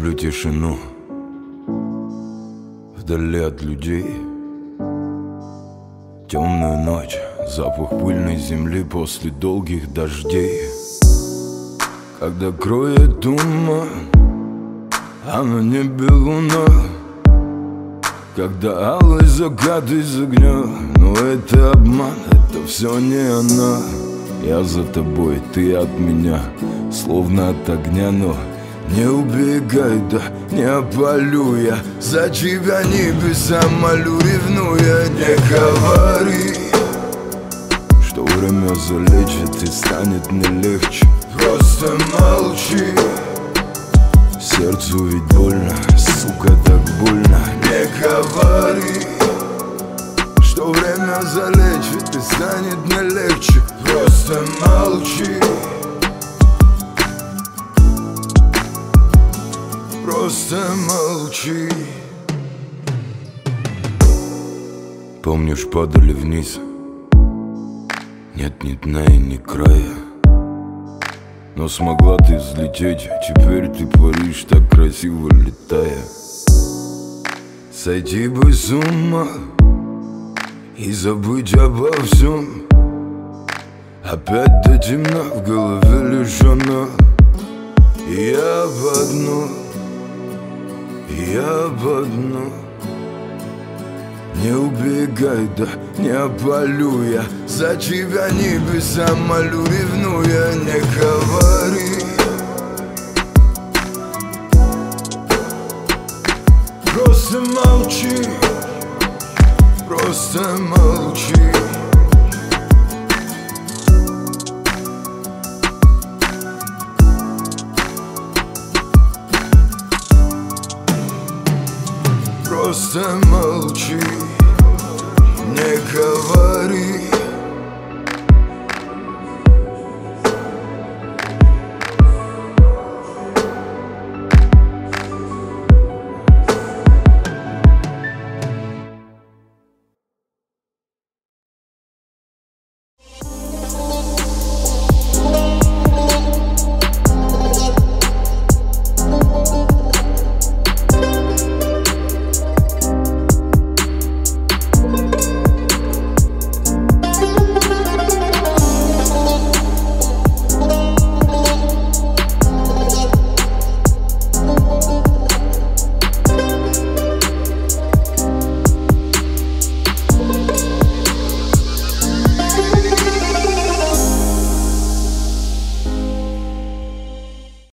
Люблю тишину вдали от людей, темную ночь, запах пыльной земли после долгих дождей. Когда кроет туман, а на небе луна, когда алый закат из огня. Но это обман, это все не она. Я за тобой, ты от меня, словно от огня, но не убегай, да не опалю я за тебя небеса молю, ревнуя. Не говори, что время залечит и станет мне легче. Просто молчи, сердцу ведь больно, сука, так больно. Не говори, что время залечит и станет мне легче. Просто молчи, просто молчи. Помнишь, падали вниз, нет ни дна и ни края, но смогла ты взлететь, теперь ты паришь, так красиво летая. Сойти бы с ума и забыть обо всем. Опять до темна, в голове лишь она. Я в одно, я в одно. Не убегай, да не опалю я за тебя небеса молю, ревнуя. Не говори, просто молчи, просто молчи. Просто молчи, не говори.